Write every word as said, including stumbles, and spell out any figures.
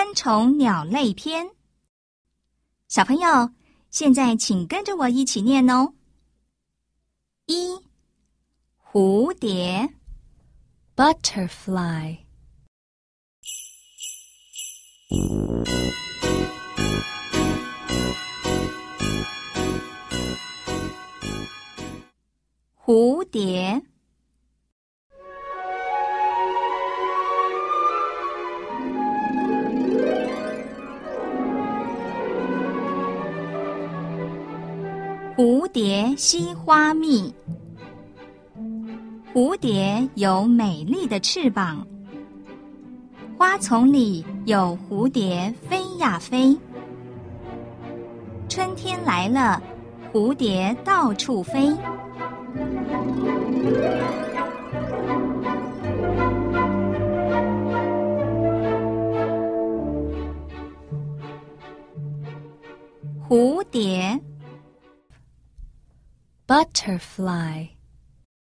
昆虫鸟类篇。小朋友，现在请跟着我一起念哦。一，蝴蝶 Butterfly. 蝴蝶。蝴蝶吸花蜜。蝴蝶有美丽的翅膀，花丛里有蝴蝶飞呀飞。春天来了，蝴蝶到处飞。蝴蝶。 Butterfly.